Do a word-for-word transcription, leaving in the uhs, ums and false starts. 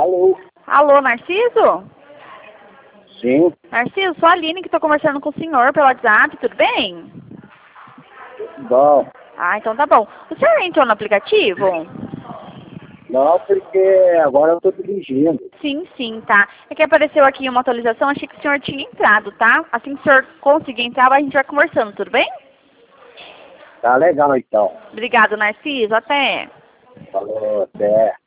Alô? Alô, Narciso? Sim, Narciso, sou a Aline que estou conversando com o senhor pelo WhatsApp, tudo bem? bom. Ah, então tá bom. O senhor entrou no aplicativo? Não, porque agora eu tô dirigindo. Sim, sim, tá. É que apareceu aqui uma atualização, achei que o senhor tinha entrado, tá? Assim que o senhor conseguir entrar, a gente vai conversando, tudo bem? Tá legal então. Obrigado, Narciso, até. Falou, até.